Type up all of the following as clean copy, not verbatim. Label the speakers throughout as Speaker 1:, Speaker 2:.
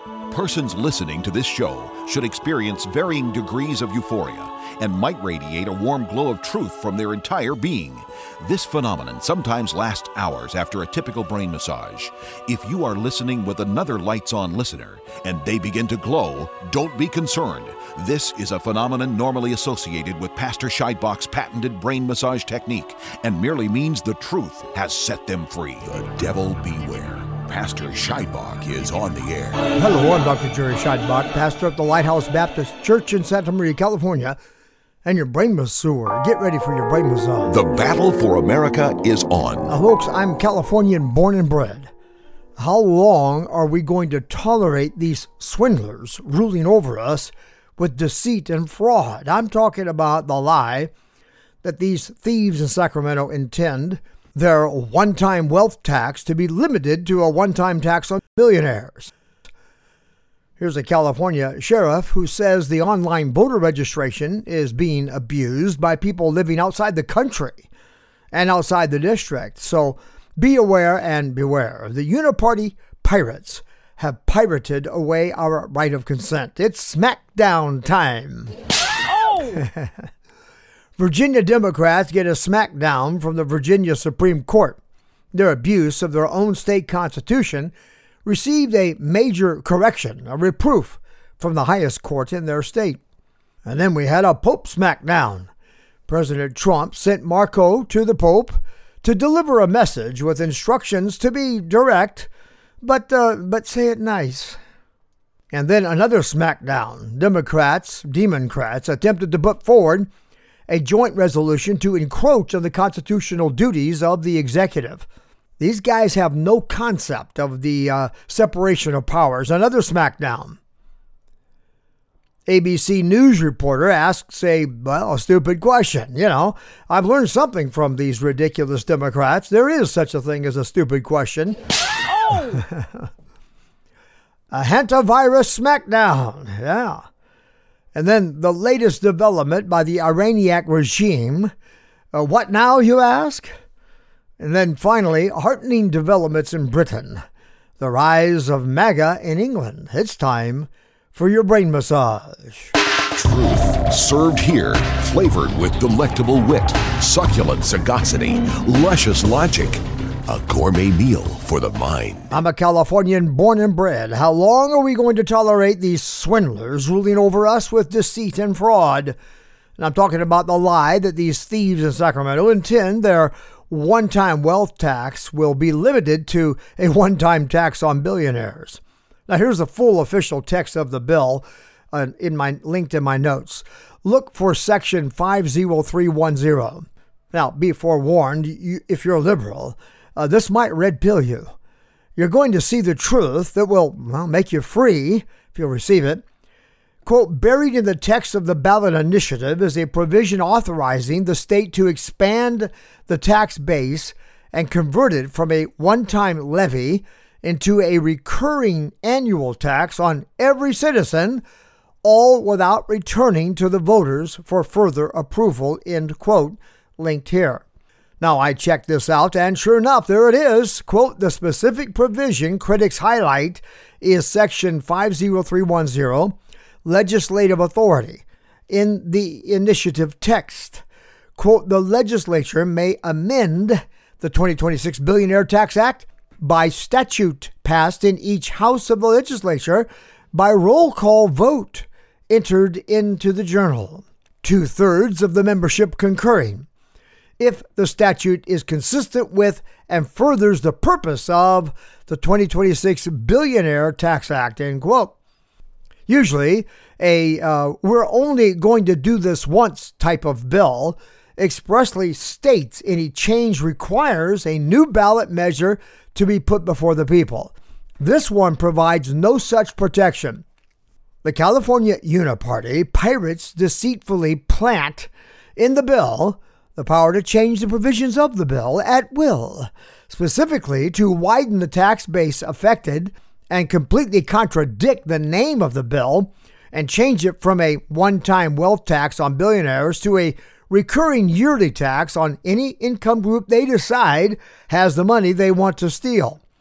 Speaker 1: Persons listening to this show should experience varying degrees of euphoria and might radiate a warm glow of truth from their entire being. This phenomenon sometimes lasts hours after a typical brain massage. If you are listening with another lights-on listener and they begin to glow, don't be concerned. This is a phenomenon normally associated with Pastor Scheidbach's patented brain massage technique and merely means the truth has set them free. The devil beware. Pastor Scheidbach is on the air.
Speaker 2: Hello, I'm Dr. Jerry Scheidbach, pastor at the Lighthouse Baptist Church in Santa Maria, California, and your brain masseur. Get ready for your brain massage.
Speaker 1: The battle for America is on.
Speaker 2: Folks, I'm Californian born and bred. How long are we going to tolerate these swindlers ruling over us with deceit and fraud? I'm talking about the lie that these thieves in Sacramento intend their one-time wealth tax to be limited to a one-time tax on billionaires. Here's a California sheriff who says the online voter registration is being abused by people living outside the country and outside the district. So be aware and beware. The Uniparty pirates have pirated away our right of consent. It's smackdown time. Oh! Virginia Democrats get a smackdown from the Virginia Supreme Court. Their abuse of their own state constitution received a major correction, a reproof from the highest court in their state. And then we had a Pope smackdown. President Trump sent Marco to the Pope to deliver a message with instructions to be direct, but say it nice. And then another smackdown. Democrats attempted to put forward a joint resolution to encroach on the constitutional duties of the executive. These guys have no concept of the separation of powers. Another smackdown. ABC News reporter asks a stupid question. You know, I've learned something from these ridiculous Democrats. There is such a thing as a stupid question. Oh! A hantavirus smackdown. Yeah. And then the latest development by the Iranian regime. What now, you ask? And then finally, heartening developments in Britain. The rise of MAGA in England. It's time for your brain massage.
Speaker 1: Truth served here, flavored with delectable wit, succulent sagacity, luscious logic. A gourmet meal for the mind.
Speaker 2: I'm a Californian born and bred. How long are we going to tolerate these swindlers ruling over us with deceit and fraud? And I'm talking about the lie that these thieves in Sacramento intend their one-time wealth tax will be limited to a one-time tax on billionaires. Now here's the full official text of the bill linked in my notes. Look for section 50310. Now be forewarned, if you're liberal, this might red pill you. You're going to see the truth that will make you free if you'll receive it. Quote, buried in the text of the ballot initiative is a provision authorizing the state to expand the tax base and convert it from a one-time levy into a recurring annual tax on every citizen, all without returning to the voters for further approval, end quote, linked here. Now, I checked this out, and sure enough, there it is. Quote, the specific provision critics highlight is section 50310, legislative authority. In the initiative text, quote, the legislature may amend the 2026 Billionaire Tax Act by statute passed in each house of the legislature by roll call vote entered into the journal. 2/3 of the membership concurring. If the statute is consistent with and furthers the purpose of the 2026 Billionaire Tax Act, end quote. Usually, we're only going to do this once type of bill expressly states any change requires a new ballot measure to be put before the people. This one provides no such protection. The California Uniparty pirates deceitfully plant in the bill the power to change the provisions of the bill at will, specifically to widen the tax base affected and completely contradict the name of the bill and change it from a one-time wealth tax on billionaires to a recurring yearly tax on any income group they decide has the money they want to steal.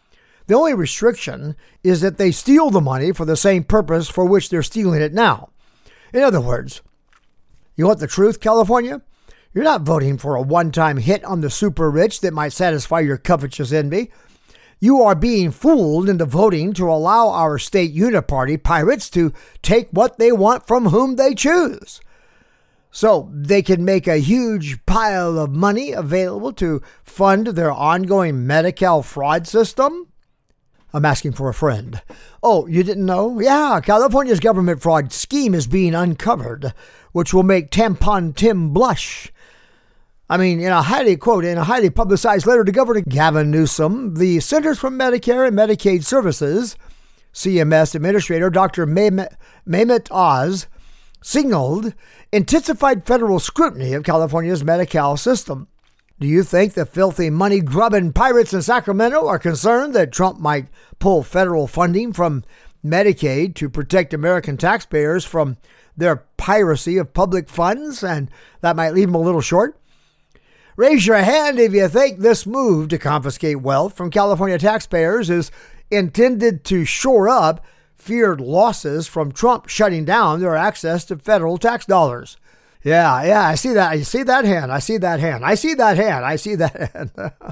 Speaker 2: The only restriction is that they steal the money for the same purpose for which they're stealing it now. In other words, you want the truth, California? You're not voting for a one-time hit on the super rich that might satisfy your covetous envy. You are being fooled into voting to allow our state uniparty pirates to take what they want from whom they choose. So they can make a huge pile of money available to fund their ongoing Medi-Cal fraud system? I'm asking for a friend. Oh, you didn't know? Yeah, California's government fraud scheme is being uncovered, which will make Tampon Tim blush. I mean, in a highly publicized letter to Governor Gavin Newsom, the Centers for Medicare and Medicaid Services, CMS Administrator Dr. Mehmet Oz, signaled intensified federal scrutiny of California's Medi-Cal system. Do you think the filthy money-grubbing pirates in Sacramento are concerned that Trump might pull federal funding from Medicaid to protect American taxpayers from their piracy of public funds, and that might leave them a little short? Raise your hand if you think this move to confiscate wealth from California taxpayers is intended to shore up feared losses from Trump shutting down their access to federal tax dollars. Yeah, I see that. I see that hand. I see that hand. I see that hand. I see that hand.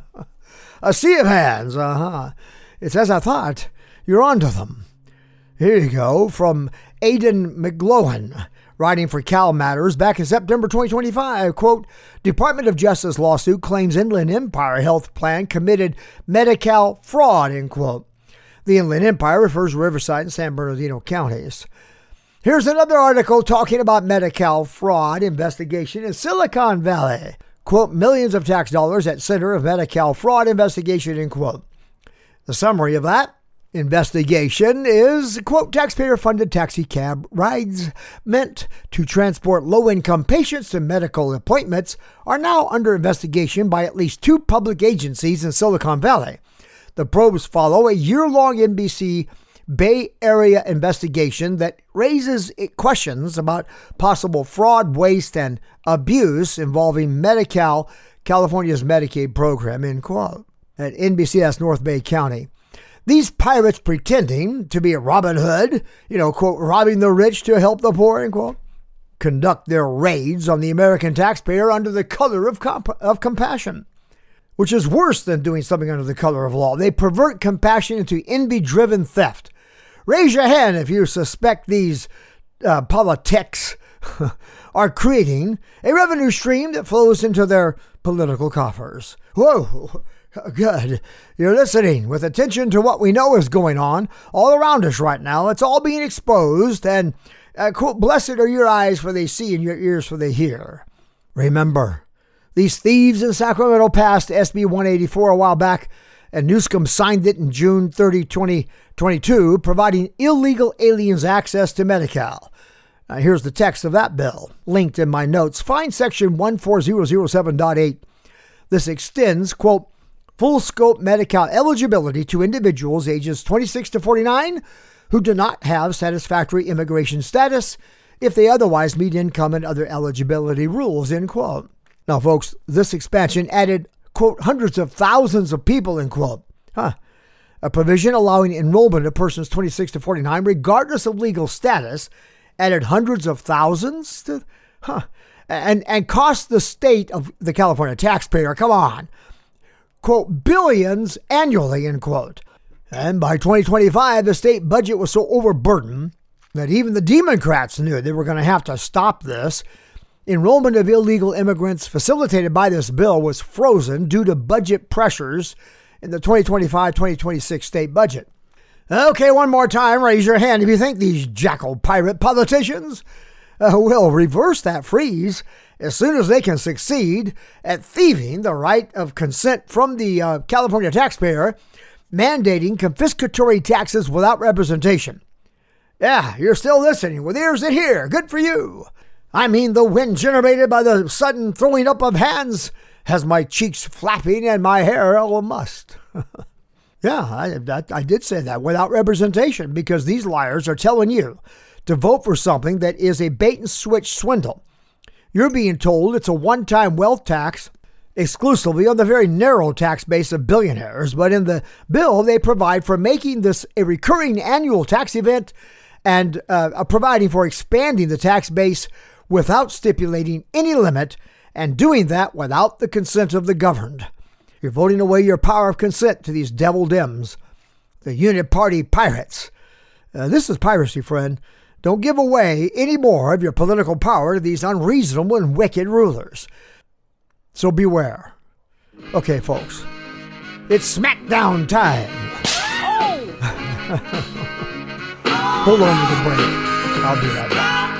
Speaker 2: A sea of hands. It's as I thought. You're onto them. Here you go from Aidan McGlohan, writing for Cal Matters back in September 2025. Quote, Department of Justice lawsuit claims Inland Empire Health Plan committed Medi-Cal fraud, end quote. The Inland Empire refers to Riverside and San Bernardino counties. Here's another article talking about Medi-Cal fraud investigation in Silicon Valley. Quote, millions of tax dollars at center of Medi-Cal fraud investigation, end quote. The summary of that investigation is, quote, taxpayer-funded taxi cab rides meant to transport low-income patients to medical appointments are now under investigation by at least 2 public agencies in Silicon Valley. The probes follow a year-long NBC Bay Area investigation that raises questions about possible fraud, waste, and abuse involving Medi-Cal, California's Medicaid program, end quote. At NBC, that's North Bay County. These pirates pretending to be a Robin Hood, quote, robbing the rich to help the poor, end quote, conduct their raids on the American taxpayer under the color of compassion, which is worse than doing something under the color of law. They pervert compassion into envy-driven theft. Raise your hand if you suspect these politics are creating a revenue stream that flows into their political coffers. Whoa, good. You're listening with attention to what we know is going on all around us right now. It's all being exposed, and quote, blessed are your eyes for they see and your ears for they hear. Remember, these thieves in Sacramento passed SB 184 a while back, and Newsom signed it in June 30, 2022, providing illegal aliens access to Medi-Cal. Now, here's the text of that bill, linked in my notes. Find section 14007.8. This extends, quote, full scope Medi-Cal eligibility to individuals ages 26 to 49 who do not have satisfactory immigration status if they otherwise meet income and other eligibility rules, end quote. Now, folks, this expansion added, quote, hundreds of thousands of people, end quote. A provision allowing enrollment of persons 26 to 49, regardless of legal status, added hundreds of thousands to, and cost the state of the California taxpayer, come on, quote, billions annually, end quote. And by 2025, the state budget was so overburdened that even the Democrats knew they were going to have to stop this. Enrollment of illegal immigrants facilitated by this bill was frozen due to budget pressures in the 2025-2026 state budget. Okay, one more time, raise your hand if you think these jackal pirate politicians will reverse that freeze as soon as they can succeed at thieving the right of consent from the California taxpayer, mandating confiscatory taxes without representation. Yeah, you're still listening with ears that hear. Good for you. I mean, the wind generated by the sudden throwing up of hands has my cheeks flapping and my hair all mussed. Yeah, I did say that, without representation, because these liars are telling you to vote for something that is a bait and switch swindle. You're being told it's a one-time wealth tax exclusively on the very narrow tax base of billionaires, but in the bill they provide for making this a recurring annual tax event and providing for expanding the tax base without stipulating any limit, and doing that without the consent of the governed. You're voting away your power of consent to these devil Dems, the Unit Party pirates. This is piracy, friend. Don't give away any more of your political power to these unreasonable and wicked rulers. So beware. Okay, folks. It's SmackDown time. Hold on to the break. I'll be right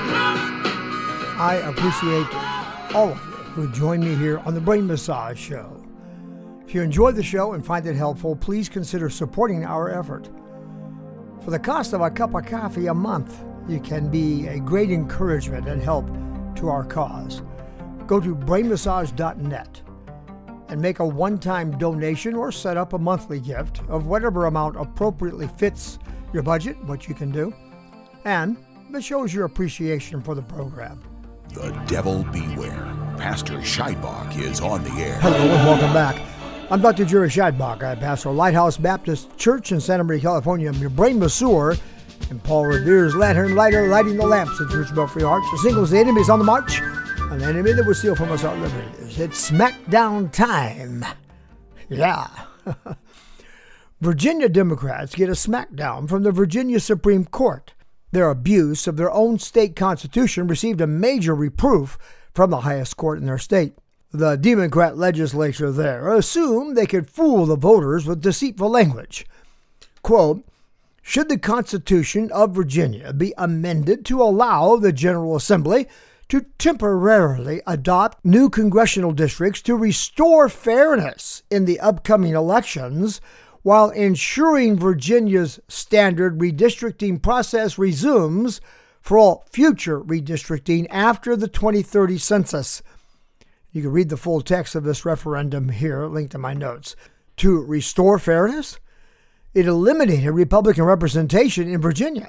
Speaker 2: back. I appreciate all of you who join me here on the Brain Massage Show. If you enjoyed the show and find it helpful, please consider supporting our effort. For the cost of a cup of coffee a month, you can be a great encouragement and help to our cause. Go to brainmassage.net and make a one-time donation or set up a monthly gift of whatever amount appropriately fits your budget, what you can do, and it shows your appreciation for the program.
Speaker 1: The devil beware. Pastor Scheidbach is on the air.
Speaker 2: Hello and welcome back. I'm Dr. Jerry Scheidbach. I pastor Lighthouse Baptist Church in Santa Maria, California. I'm your brain masseur, and Paul Revere's lantern lighter, lighting the lamps of Church Belfry Arch. The singles, the enemies on the march, an enemy that will steal from us our liberties. It's SmackDown time. Yeah. Virginia Democrats get a smackdown from the Virginia Supreme Court. Their abuse of their own state constitution received a major reproof from the highest court in their state. The Democrat legislature there assumed they could fool the voters with deceitful language. Quote, should the Constitution of Virginia be amended to allow the General Assembly to temporarily adopt new congressional districts to restore fairness in the upcoming elections while ensuring Virginia's standard redistricting process resumes for all future redistricting after the 2030 census. You can read the full text of this referendum here, linked in my notes. To restore fairness, it eliminated Republican representation in Virginia,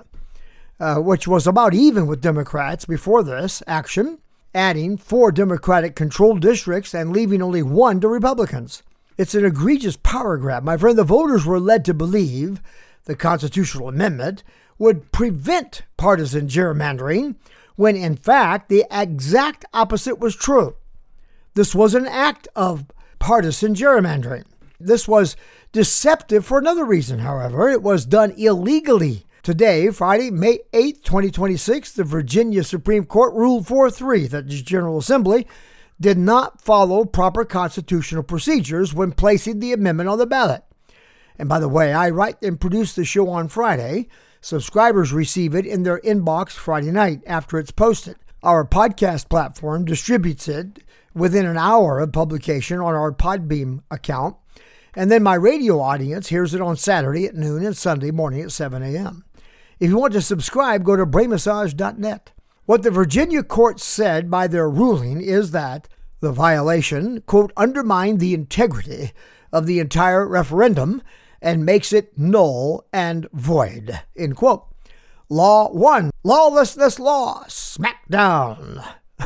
Speaker 2: which was about even with Democrats before this action, adding 4 Democratic-controlled districts and leaving only 1 to Republicans. It's an egregious power grab. My friend, the voters were led to believe the constitutional amendment would prevent partisan gerrymandering, when in fact the exact opposite was true. This was an act of partisan gerrymandering. This was deceptive for another reason, however. It was done illegally. Today, Friday, May 8, 2026, the Virginia Supreme Court ruled 4-3 that the General Assembly did not follow proper constitutional procedures when placing the amendment on the ballot. And by the way, I write and produce the show on Friday. Subscribers receive it in their inbox Friday night after it's posted. Our podcast platform distributes it within an hour of publication on our Podbeam account. And then my radio audience hears it on Saturday at noon and Sunday morning at 7 a.m. If you want to subscribe, go to brainmassage.net. What the Virginia court said by their ruling is that the violation, quote, undermined the integrity of the entire referendum and makes it null and void, end quote. Law 1, lawlessness law, smackdown.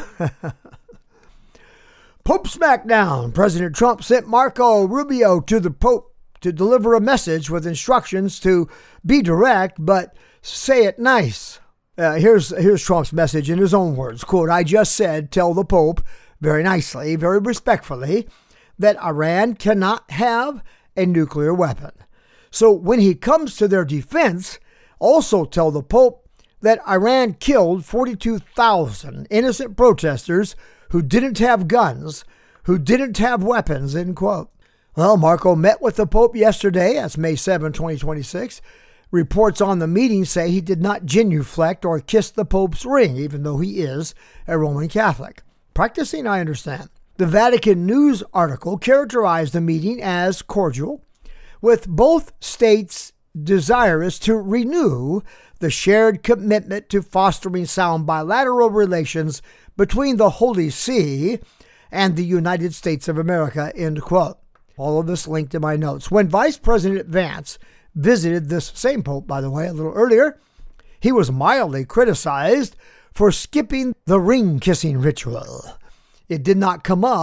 Speaker 2: Pope smackdown. President Trump sent Marco Rubio to the Pope to deliver a message with instructions to be direct, but say it nice. Here's Trump's message in his own words. Quote, I just said, tell the Pope very nicely, very respectfully, that Iran cannot have a nuclear weapon. So when he comes to their defense, also tell the Pope that Iran killed 42,000 innocent protesters who didn't have guns, who didn't have weapons, end quote. Well, Marco met with the Pope yesterday. That's May 7, 2026. Reports on the meeting say he did not genuflect or kiss the Pope's ring, even though he is a Roman Catholic. Practicing, I understand. The Vatican News article characterized the meeting as cordial, with both states desirous to renew the shared commitment to fostering sound bilateral relations between the Holy See and the United States of America, end quote. All of this linked in my notes. When Vice President Vance visited this same Pope, by the way, a little earlier, he was mildly criticized for skipping the ring-kissing ritual. It did not come up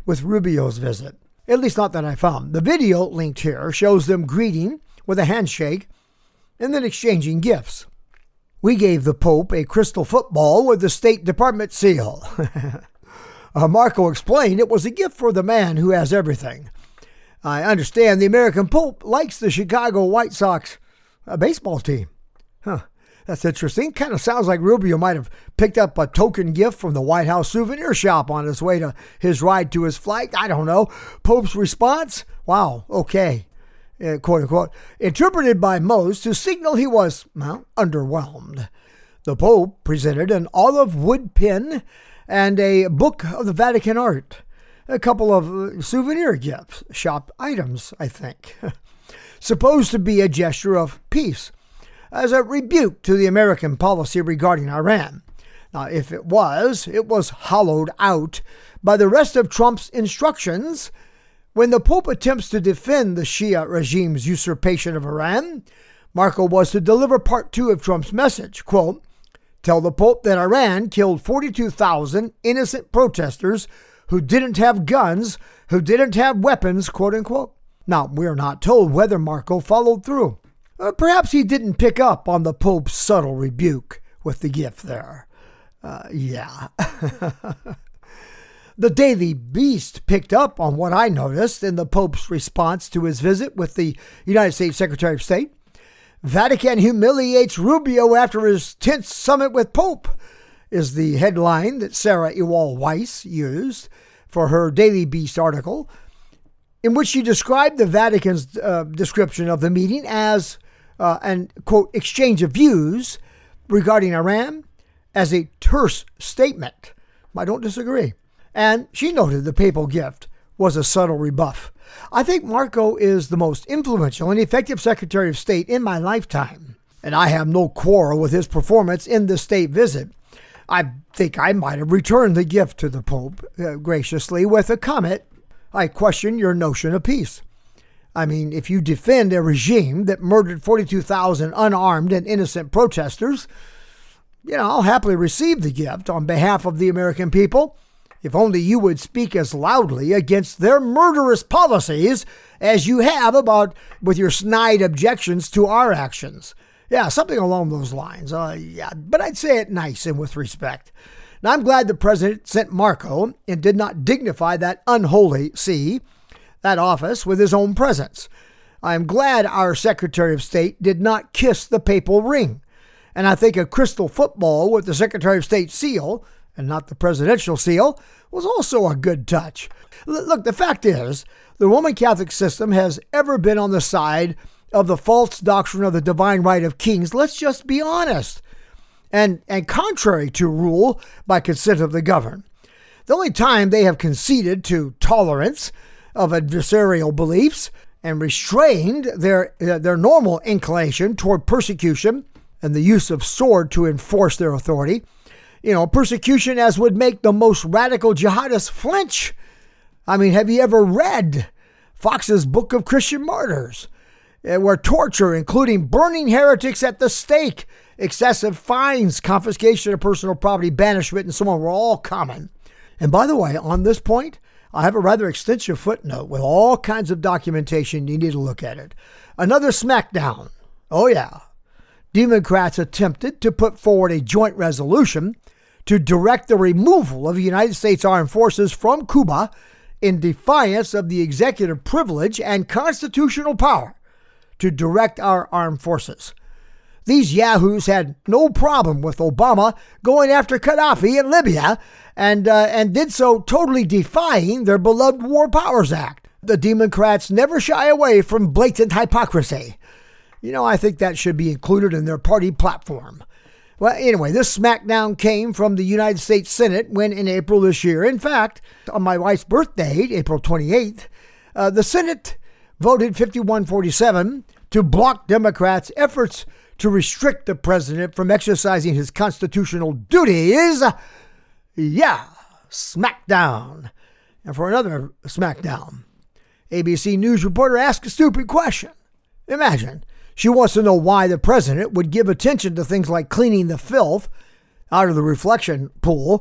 Speaker 2: with Rubio's visit. At least not that I found. The video linked here shows them greeting with a handshake and then exchanging gifts. We gave the Pope a crystal football with the State Department seal. Marco explained it was a gift for the man who has everything. I understand the American Pope likes the Chicago White Sox baseball team. That's interesting. Kind of sounds like Rubio might have picked up a token gift from the White House souvenir shop on his way to his ride to his flight. I don't know. Pope's response? Wow, okay. Quote unquote. Interpreted by most to signal he was, underwhelmed. The Pope presented an olive wood pin and a book of the Vatican art. A couple of souvenir gifts, shop items, I think. Supposed to be a gesture of peace, as a rebuke to the American policy regarding Iran. Now, if it was hollowed out by the rest of Trump's instructions. When the Pope attempts to defend the Shia regime's usurpation of Iran, Marco was to deliver part 2 of Trump's message, quote, tell the Pope that Iran killed 42,000 innocent protesters who didn't have guns, who didn't have weapons, quote unquote. Now, we are not told whether Marco followed through. Perhaps he didn't pick up on the Pope's subtle rebuke with the gift there. Yeah. The Daily Beast picked up on what I noticed in the Pope's response to his visit with the United States Secretary of State. Vatican humiliates Rubio after his tense summit with Pope is the headline that Sarah Ewald Weiss used for her Daily Beast article, in which she described the Vatican's description of the meeting as an, quote, exchange of views regarding Iran as a terse statement. I don't disagree. And she noted the papal gift was a subtle rebuff. I think Marco is the most influential and effective Secretary of State in my lifetime, and I have no quarrel with his performance in the state visit. I think I might have returned the gift to the Pope graciously with a comment. I question your notion of peace. I mean, if you defend a regime that murdered 42,000 unarmed and innocent protesters, I'll happily receive the gift on behalf of the American people. If only you would speak as loudly against their murderous policies as you have with your snide objections to our actions. Yeah, something along those lines. But I'd say it nice and with respect. Now, I'm glad the president sent Marco and did not dignify that unholy that office with his own presence. I am glad our Secretary of State did not kiss the papal ring. And I think a crystal football with the Secretary of State seal, and not the presidential seal, was also a good touch. Look, the fact is, the Roman Catholic system has ever been on the side of the false doctrine of the divine right of kings. Let's just be honest. And contrary to rule by consent of the governed. The only time they have conceded to tolerance of adversarial beliefs and restrained their normal inclination toward persecution and the use of sword to enforce their authority, persecution as would make the most radical jihadists flinch. I mean, have you ever read Fox's Book of Christian Martyrs, where torture, including burning heretics at the stake, excessive fines, confiscation of personal property, banishment, and so on were all common? And by the way, on this point, I have a rather extensive footnote with all kinds of documentation. You need to look at it. Another smackdown. Oh, yeah. Democrats attempted to put forward a joint resolution to direct the removal of the United States Armed Forces from Cuba in defiance of the executive privilege and constitutional power to direct our armed forces. These yahoos had no problem with Obama going after Gaddafi in Libya and did so totally defying their beloved War Powers Act. The Democrats never shy away from blatant hypocrisy. I think that should be included in their party platform. Well, anyway, this smackdown came from the United States Senate when in April this year, in fact, on my wife's birthday, April 28th, the Senate voted 51-47 to block Democrats' efforts to restrict the president from exercising his constitutional duties. Yeah, smackdown. And for another smackdown, ABC News reporter asked a stupid question. Imagine. She wants to know why the president would give attention to things like cleaning the filth out of the reflection pool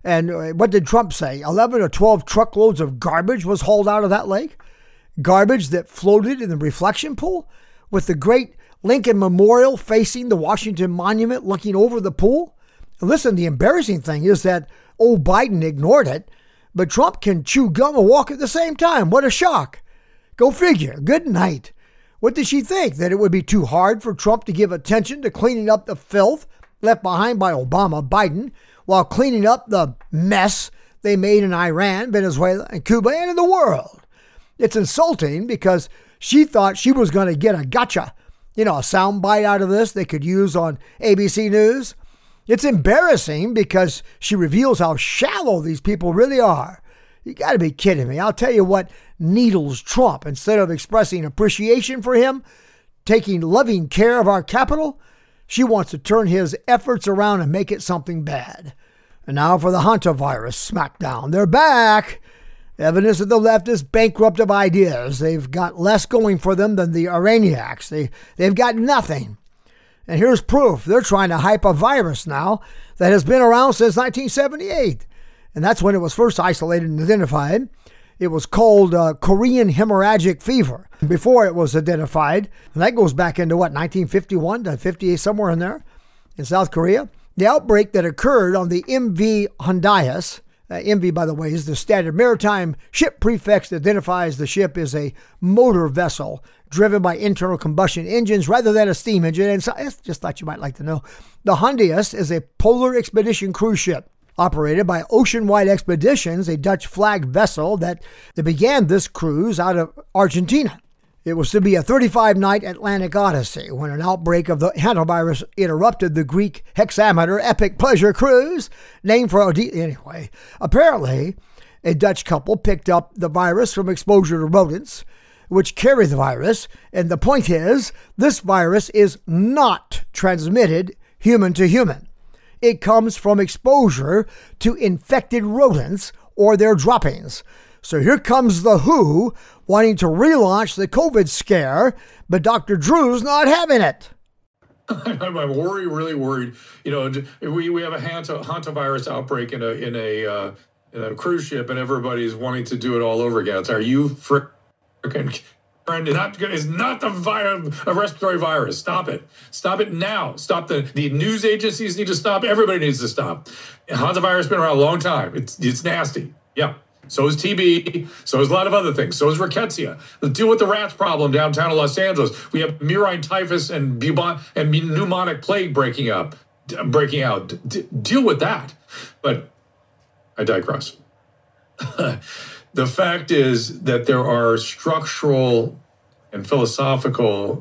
Speaker 2: And what did Trump say? 11 or 12 truckloads of garbage was hauled out of that lake? Garbage that floated in the reflection pool with the great Lincoln Memorial facing the Washington Monument looking over the pool? And listen, the embarrassing thing is that old Biden ignored it, but Trump can chew gum and walk at the same time. What a shock. Go figure. Good night. What did she think? That it would be too hard for Trump to give attention to cleaning up the filth left behind by Obama, Biden, while cleaning up the mess they made in Iran, Venezuela, and Cuba, and in the world? It's insulting because she thought she was going to get a gotcha, a soundbite out of this they could use on ABC News. It's embarrassing because she reveals how shallow these people really are. You got to be kidding me. I'll tell you what needles Trump. Instead of expressing appreciation for him, taking loving care of our capital, she wants to turn his efforts around and make it something bad. And now for the hantavirus smackdown. They're back. Evidence that the left is bankrupt of ideas. They've got less going for them than the Iranians. They've got nothing. And here's proof. They're trying to hype a virus now that has been around since 1978. And that's when it was first isolated and identified. It was called Korean hemorrhagic fever before it was identified. And that goes back into 1951 to 58, somewhere in there, in South Korea. The outbreak that occurred on the MV Hondias, MV, by the way, is the standard maritime ship prefix that identifies the ship as a motor vessel driven by internal combustion engines rather than a steam engine. And so I just thought you might like to know. The Hondias is a polar expedition cruise ship operated by Oceanwide Expeditions, a Dutch flagged vessel that began this cruise out of Argentina. It was to be a 35-night Atlantic odyssey when an outbreak of the hantavirus interrupted the Greek hexameter epic pleasure cruise, named for anyway. Apparently, a Dutch couple picked up the virus from exposure to rodents, which carry the virus. And the point is, this virus is not transmitted human to human. It comes from exposure to infected rodents or their droppings. So here comes the WHO wanting to relaunch the COVID scare, but Dr. Drew's not having it.
Speaker 3: I'm really worried. We have a hantavirus outbreak in a cruise ship, and everybody's wanting to do it all over again. Are you freaking? It's not a respiratory virus. Stop it. Stop it now. Stop the news agencies need to stop. Everybody needs to stop. Hantavirus has been around a long time. It's nasty. Yeah. So is TB. So is a lot of other things. So is rickettsia. Deal with the rats problem downtown in Los Angeles. We have murine typhus and pneumonic plague breaking out. Deal with that. But I digress. The fact is that there are structural and philosophical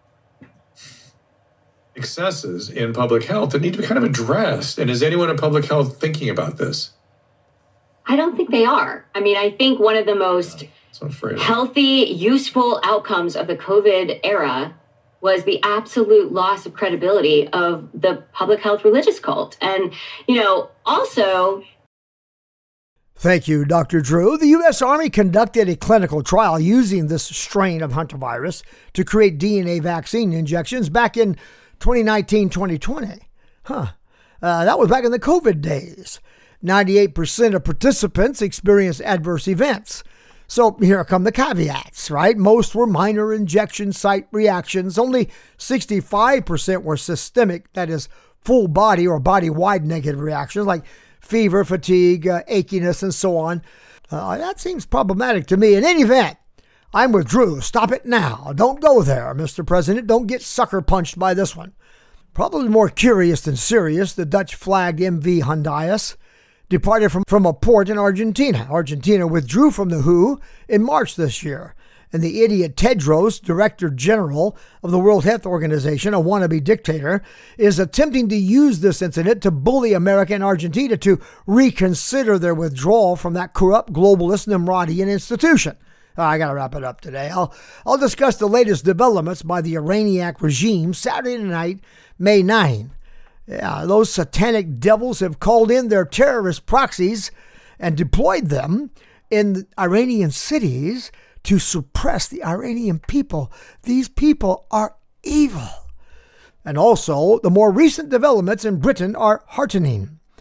Speaker 3: excesses in public health that need to be kind of addressed. And is anyone in public health thinking about this?
Speaker 4: I don't think they are. I mean, I think one of the most healthy, useful outcomes of the COVID era was the absolute loss of credibility of the public health religious cult. And, also...
Speaker 2: Thank you, Dr. Drew. The U.S. Army conducted a clinical trial using this strain of hantavirus to create DNA vaccine injections back in 2019-2020. That was back in the COVID days. 98% of participants experienced adverse events. So here come the caveats, right? Most were minor injection site reactions. Only 65% were systemic, that is, full body or body-wide negative reactions like fever, fatigue, achiness, and so on. That seems problematic to me. In any event, I'm with Drew. Stop it now. Don't go there, Mr. President. Don't get sucker punched by this one. Probably more curious than serious, the Dutch flagged MV Hondias departed from a port in Argentina. Argentina withdrew from the WHO in March this year. And the idiot Tedros, Director General of the World Health Organization, a wannabe dictator, is attempting to use this incident to bully America and Argentina to reconsider their withdrawal from that corrupt globalist Nimrodian institution. I got to wrap it up today. I'll discuss the latest developments by the Iranian regime Saturday night, May 9. Yeah, those satanic devils have called in their terrorist proxies and deployed them in Iranian cities to suppress the Iranian people. These people are evil. And also, the more recent developments in Britain are heartening.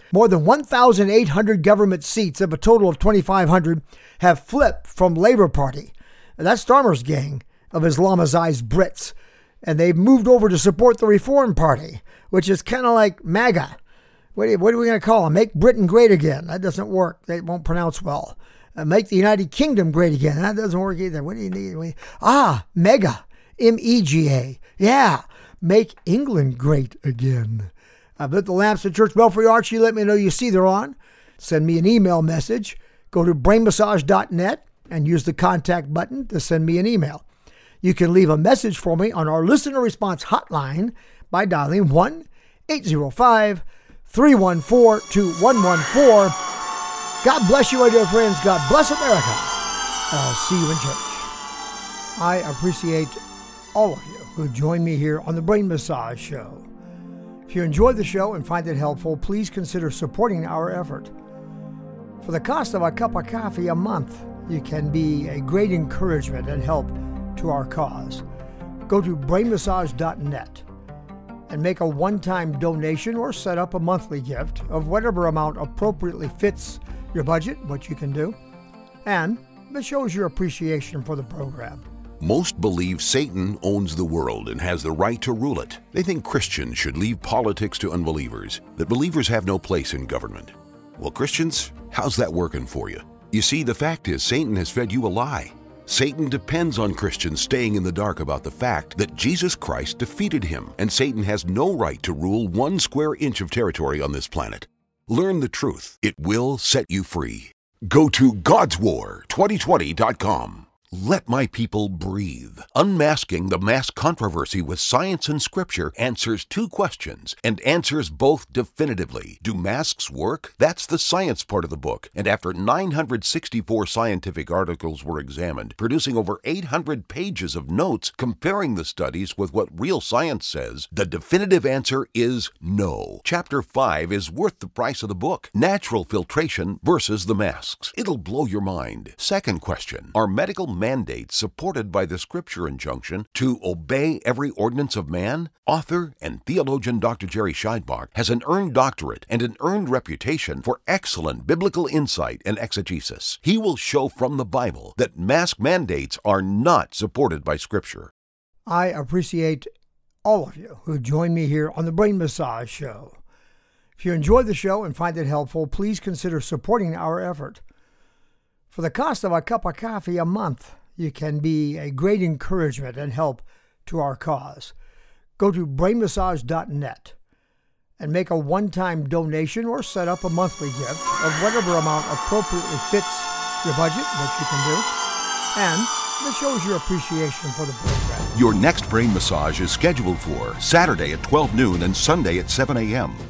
Speaker 2: More than 1,800 government seats of a total of 2,500 have flipped from Labour Party. That's Starmer's gang of Islamized Brits. And they've moved over to support the Reform Party, which is kind of like MAGA. What are we going to call them? Make Britain Great Again. That doesn't work. They won't pronounce well. Make the United Kingdom Great Again. That doesn't work either. What do you need? MEGA. MEGA. Yeah. Make England Great Again. I've lit the lamps at Church Belfry Archie. Let me know you see they're on. Send me an email message. Go to brainmassage.net and use the contact button to send me an email. You can leave a message for me on our listener response hotline by dialing 1-805-314-2114. God bless you, my dear friends. God bless America. And I'll see you in church. I appreciate all of you who join me here on the Brain Massage Show. If you enjoy the show and find it helpful, please consider supporting our effort. For the cost of a cup of coffee a month, you can be a great encouragement and help to our cause. Go to brainmassage.net and make a one-time donation or set up a monthly gift of whatever amount appropriately fits your budget, what you can do, and it shows your appreciation for the program.
Speaker 1: Most believe Satan owns the world and has the right to rule it. They think Christians should leave politics to unbelievers, that believers have no place in government. Well, Christians, how's that working for you? You see, the fact is Satan has fed you a lie. Satan depends on Christians staying in the dark about the fact that Jesus Christ defeated him, and Satan has no right to rule 1 square inch of territory on this planet. Learn the truth. It will set you free. Go to God'sWar2020.com. Let my people breathe. Unmasking the mask controversy with science and scripture answers 2 questions and answers both definitively. Do masks work? That's the science part of the book. And after 964 scientific articles were examined, producing over 800 pages of notes comparing the studies with what real science says, the definitive answer is no. Chapter 5 is worth the price of the book. Natural filtration versus the masks. It'll blow your mind. Second question. Are medical mandates supported by the scripture injunction to obey every ordinance of man? Author and theologian Dr. Jerry Scheidbach has an earned doctorate and an earned reputation for excellent biblical insight and exegesis. He will show from the Bible that mask mandates are not supported by scripture.
Speaker 2: I appreciate all of you who join me here on the Brain Massage Show. If you enjoy the show and find it helpful, please consider supporting our effort. For the cost of a cup of coffee a month, you can be a great encouragement and help to our cause. Go to brainmassage.net and make a one-time donation or set up a monthly gift of whatever amount appropriately fits your budget, what you can do, and it shows your appreciation for the program.
Speaker 1: Your next brain massage is scheduled for Saturday at 12 noon and Sunday at 7 a.m.